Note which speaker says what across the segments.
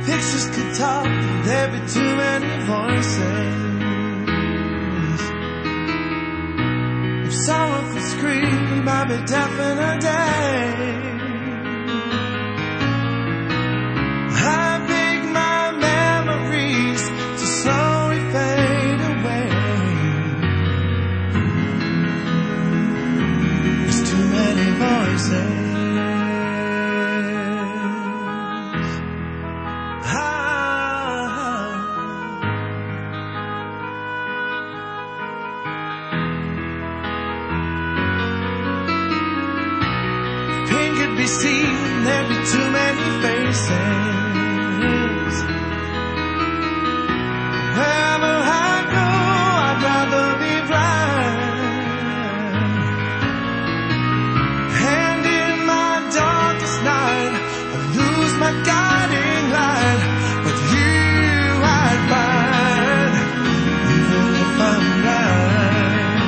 Speaker 1: Pictures could talk, there'd be too many voices. If someone could scream, I'd be deaf in a day. I make my memories to slowly fade away. There's too many voices. Seen, there'd be too many faces. Wherever I go, I'd rather be blind. And in my darkest night, I lose my guiding light. But you I'd find, even if I'm blind.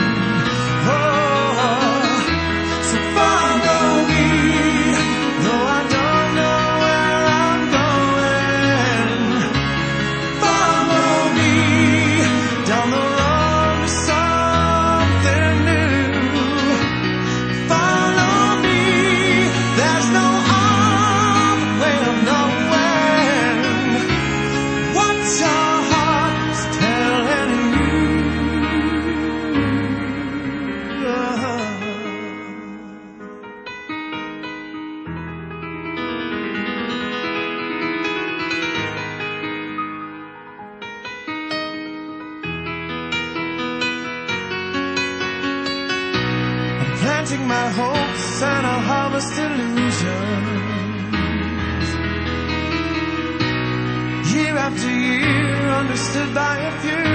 Speaker 1: Oh, so follow me. Though I don't know where I'm going, follow me down the road to something new. Follow me, there's no other way of knowing what your heart's telling you. Planting my hopes and I'll harvest illusions. Year after year, understood by a few.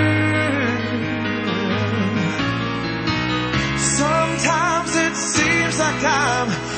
Speaker 1: Sometimes it seems like I'm